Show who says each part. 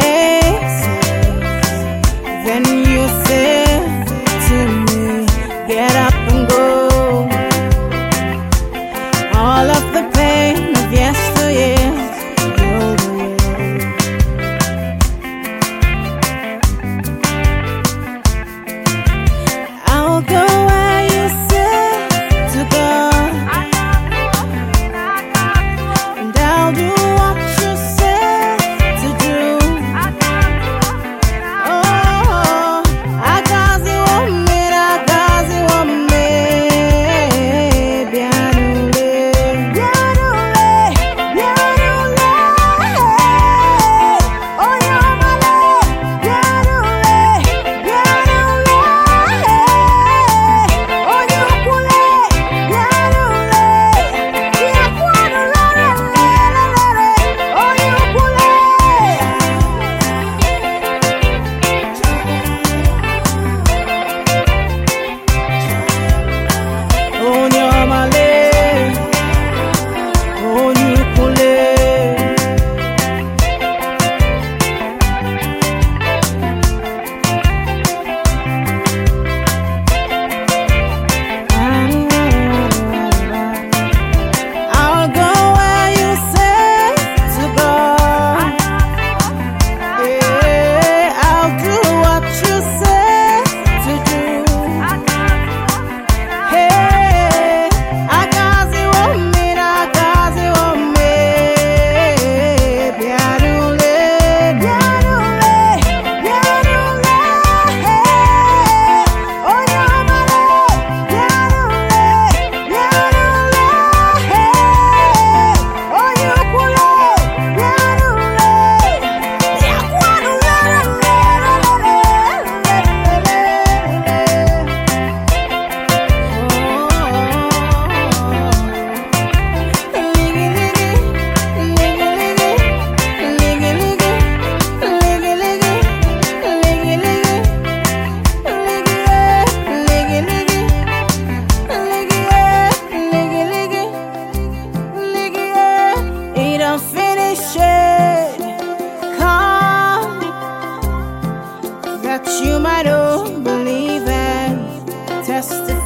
Speaker 1: Then you said to me, get up and go. All of the pain of yesteryear rolled away. I'll go where you said to go, and I'll do what you said to do. Oh, akazi wa me, bianule, oh yamale, oh yukule, I'll go where you say to go. Yeah, I'll do what you say to do. Hey, akazi wa me, bianule, oh it don't finish it. Come, that you might all believe and testify.